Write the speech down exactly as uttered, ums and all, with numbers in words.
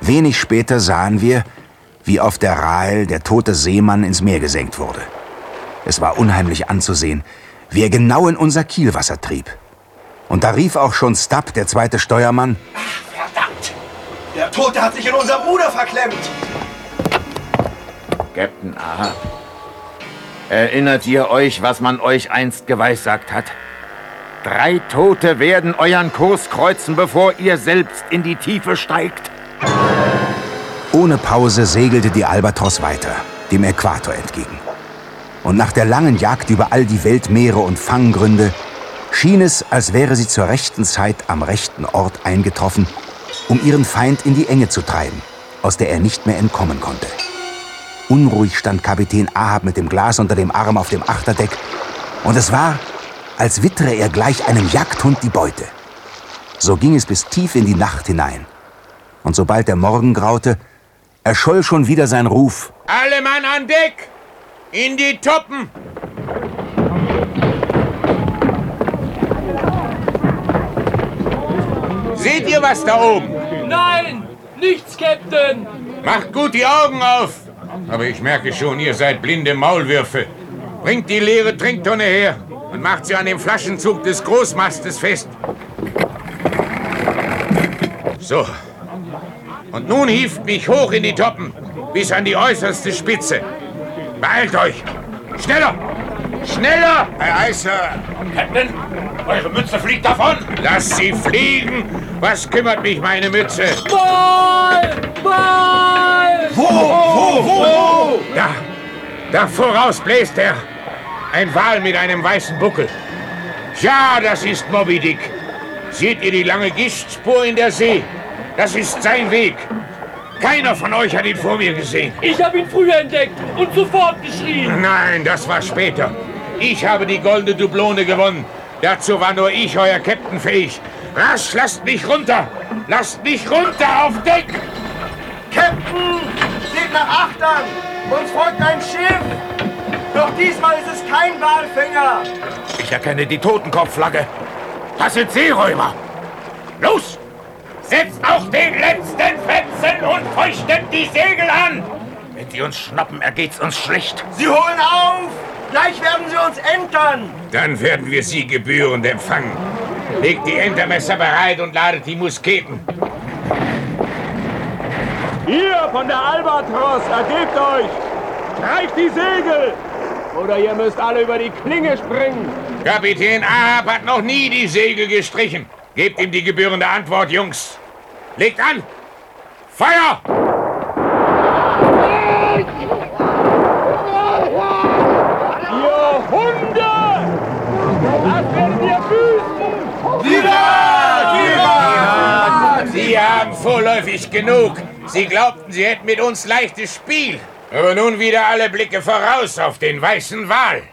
Wenig später sahen wir, wie auf der Rahel der tote Seemann ins Meer gesenkt wurde. Es war unheimlich anzusehen, wie er genau in unser Kielwasser trieb. Und da rief auch schon Stubb, der zweite Steuermann: Ach, verdammt! Der Tote hat sich in unserem Ruder verklemmt! Captain Ahab, erinnert ihr euch, was man euch einst geweissagt hat? Drei Tote werden euren Kurs kreuzen, bevor ihr selbst in die Tiefe steigt. Ohne Pause segelte die Albatros weiter, dem Äquator entgegen. Und nach der langen Jagd über all die Weltmeere und Fanggründe schien es, als wäre sie zur rechten Zeit am rechten Ort eingetroffen, um ihren Feind in die Enge zu treiben, aus der er nicht mehr entkommen konnte. Unruhig stand Kapitän Ahab mit dem Glas unter dem Arm auf dem Achterdeck, und es war, als wittere er gleich einem Jagdhund die Beute. So ging es bis tief in die Nacht hinein. Und sobald der Morgen graute, erscholl schon wieder sein Ruf: Alle Mann an Deck! In die Toppen! Seht ihr was da oben? Nein! Nichts, Captain! Macht gut die Augen auf! Aber ich merke schon, ihr seid blinde Maulwürfe. Bringt die leere Trinktonne her und macht sie an dem Flaschenzug des Großmastes fest. So. Und nun hieft mich hoch in die Toppen, bis an die äußerste Spitze. Beeilt euch! Schneller! Schneller! Herr Eiser! Captain, eure Mütze fliegt davon! Lasst sie fliegen! Was kümmert mich meine Mütze? Ball! Ball! Wo? Wo? Wo? Wo? Da! Da voraus bläst er! Ein Wal mit einem weißen Buckel. Ja, das ist Moby Dick. Seht ihr die lange Gischtspur in der See? Das ist sein Weg. Keiner von euch hat ihn vor mir gesehen. Ich habe ihn früher entdeckt und sofort geschrien. Nein, das war später. Ich habe die goldene Dublone gewonnen. Dazu war nur ich, euer Captain, fähig. Rasch, lasst mich runter! Lasst mich runter auf Deck! Captain! Seht nach Achtern! Uns folgt ein Schiff! Doch diesmal ist es kein Walfänger! Ich erkenne die Totenkopfflagge. Das sind Seeräuber. Los! Setzt auch den letzten Fetzen und feuchtet die Segel an! Wenn die uns schnappen, ergeht's uns schlecht. Sie holen auf! Gleich werden sie uns entern! Dann werden wir sie gebührend empfangen. Legt die Entermesser bereit und ladet die Musketen. Ihr von der Albatros, ergebt euch! Streicht die Segel! Oder ihr müsst alle über die Klinge springen! Kapitän Ahab hat noch nie die Segel gestrichen. Gebt ihm die gebührende Antwort, Jungs. Legt an! Feuer! Ihr Hunde! Das werdet ihr büßen! Viva! Viva! Sie haben vorläufig genug. Sie glaubten, sie hätten mit uns leichtes Spiel. Aber nun wieder alle Blicke voraus auf den weißen Wal.